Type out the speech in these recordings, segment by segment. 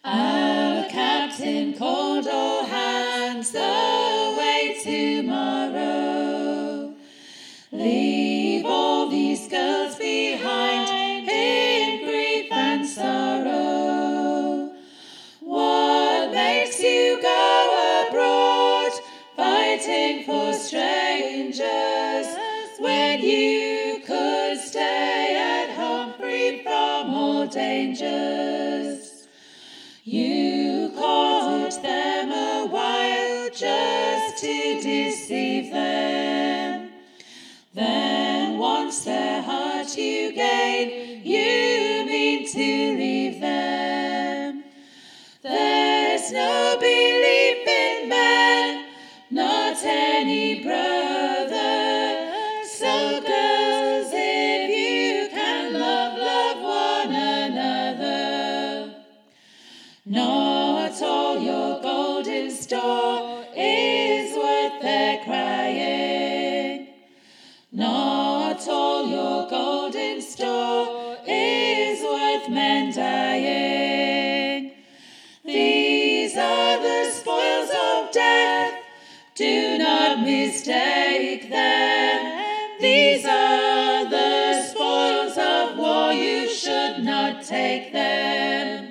Our captain called all hands away tomorrow. Leave all these girls behind in grief and sorrow. What makes you go abroad, fighting for strangers, when you could stay at home free from all dangers? You caught them a while just to deceive them. Then once their heart you gain, you mean to leave them. There's no belief in men, not any brother. So girls, if you can love one another. Not all your golden store is worth their crying. Not all your golden store is worth men dying. These are the spoils of death, do not mistake them. These are the spoils of war, you should not take them.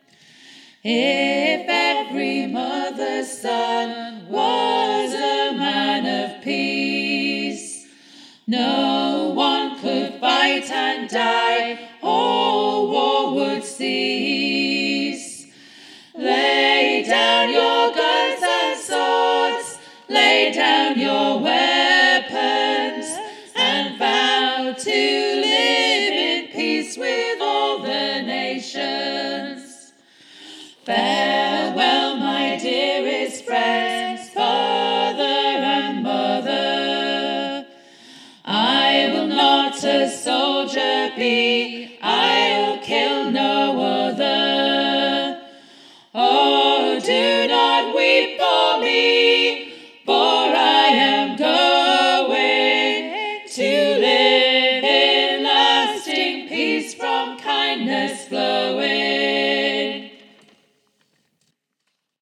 If every mother's son was a man of peace, no one could fight and die, all war would cease. Lay down your guns and swords, lay down your weapons, and vow to live in peace with all the nations. Farewell, my dearest friends, father and mother. I will not a soldier be,